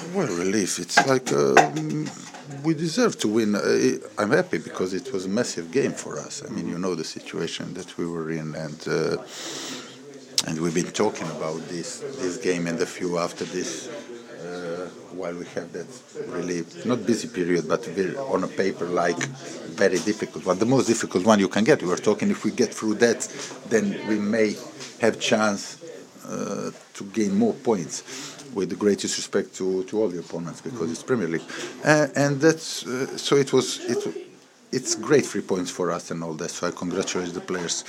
Well, relief. It's like we deserve to win. I'm happy because it was a massive game for us. I mean, you know the situation that we were in, and we've been talking about this game and the few after this. While we have that really not busy period, but very, on a paper like very difficult one, the most difficult one you can get. We were talking if we get through that, then we may have chance to gain more points. With the greatest respect to all the opponents, because it's Premier League, and that's so it's great 3 points for us and all that. So I congratulate the players.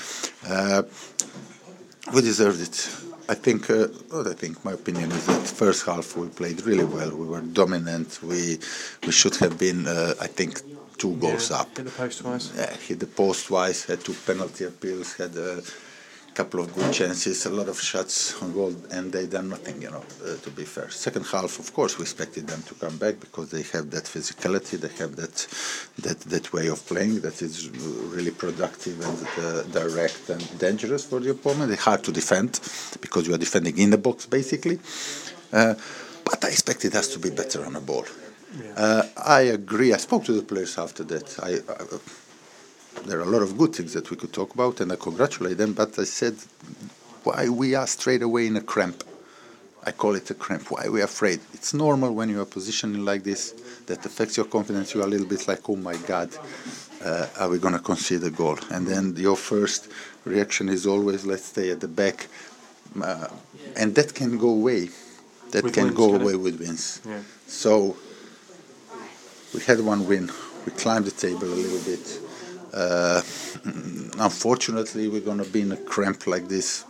We deserved it. I think my opinion is that first half we played really well. We were dominant. We should have been, I think, 2 goals up. Hit the post twice. Hit the post twice. Had 2 penalty appeals. Had a couple of good chances. A lot of shots on goal, and they done nothing. To be fair. Second half, of course, we expected them to come back because they have that physicality. They have that way of playing that is really productive and direct and dangerous for the opponent. It's hard to defend because you are defending in the box basically. But I expected us to be better on the ball. Yeah. I agree. I spoke to the players after that. There are a lot of good things that we could talk about, and I congratulate them. But I said, why we are straight away in a cramp? I call it a cramp. Why we are afraid? It's normal when you are positioning like this. That affects your confidence. You are a little bit like, oh my God, are we going to concede a goal? And then your first reaction is always, let's stay at the back. And that can go away. That with can wins, go away with wins. Yeah. So we had 1 win. We climbed the table a little bit. Unfortunately, we're going to be in a cramp like this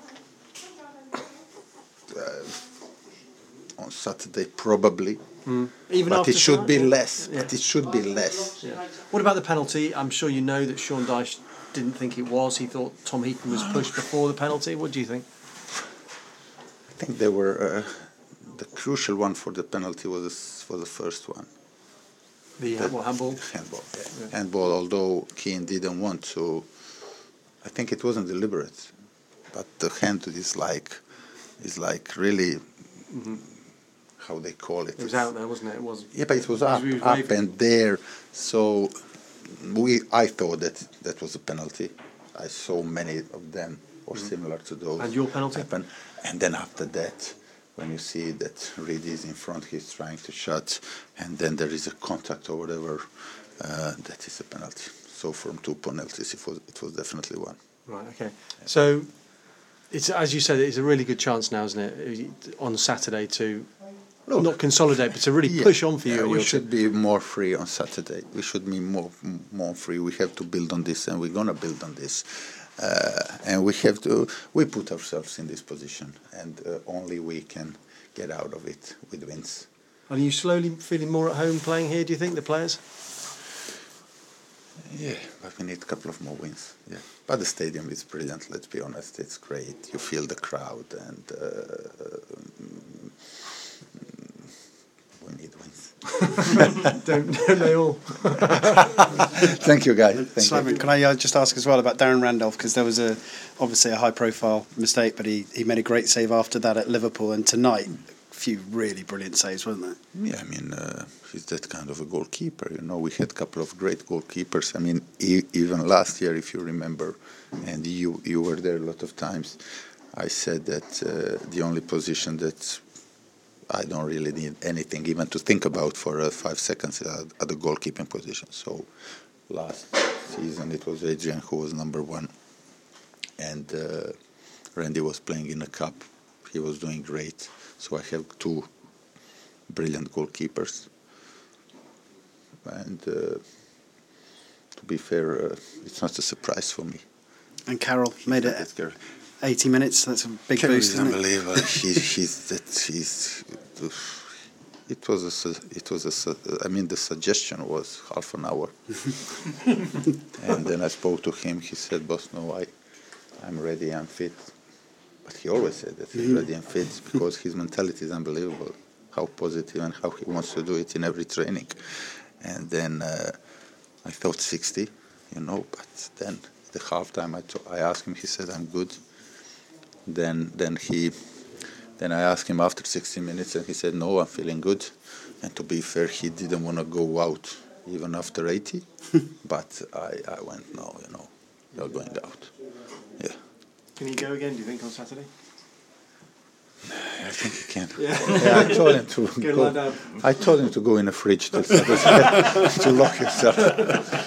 on Saturday, probably. Even but it should be tonight? Less. Yeah. But it should be less. Yeah. What about the penalty? I'm sure you know that Sean Dyche didn't think it was. He thought Tom Heaton was pushed before the penalty. What do you think? I think they were the crucial one for the penalty was the first one. The handball? Handball, yeah. Handball, although Keane didn't want to. I think it wasn't deliberate. But the hand is like really, how they call it. It was out there, wasn't it? It was. Yeah, but it was up and there. So I thought that was a penalty. I saw many of them or similar to those. And your penalty? Happen. And then after that, when you see that Reed is in front, he's trying to shut, and then there is a contact or whatever, that is a penalty. So from 2 penalties, it was definitely 1. Right, okay. Yeah. So, it's as you said, it's a really good chance now, isn't it, on Saturday to not consolidate, but to really push on for you. We should be more free on Saturday. We should be more free. We have to build on this, and we're going to build on this. And we put ourselves in this position, and only we can get out of it with wins. Are you slowly feeling more at home playing here, do you think, the players? Yeah, but we need a couple of more wins. Yeah, but the stadium is brilliant, let's be honest. It's great. You feel the crowd, and we need wins. don't they all? Thank you, guys. Thank you. Can I just ask as well about Darren Randolph, because there was obviously a high-profile mistake, but he made a great save after that at Liverpool, and tonight a few really brilliant saves, wasn't there? Yeah, I mean, he's that kind of a goalkeeper. We had a couple of great goalkeepers. I mean, even last year, if you remember, and you were there a lot of times, I said that the only position that I don't really need anything even to think about for 5 seconds at the goalkeeping position. So last season it was Adrian who was number 1, and Randy was playing in a cup. He was doing great. So I have 2 brilliant goalkeepers. And to be fair, it's not a surprise for me. And Carroll made it 80 minutes. That's a big boost, isn't it? Unbelievable. I mean, the suggestion was half an hour. And then I spoke to him. He said, "Boss, no, I'm ready, I'm fit." But he always said that he's ready and fit because his mentality is unbelievable. How positive and how he wants to do it in every training. And then I thought 60, but then the halftime I asked him, he said, "I'm good." Then he Then I asked him after 60 minutes, and he said, no, I'm feeling good. And to be fair, he didn't want to go out even after 80. But I went, no, you're going out. Yeah. Can he go again, do you think, on Saturday? I think he can. Yeah. I told him to Go lie down. I told him to go in the fridge to lock himself.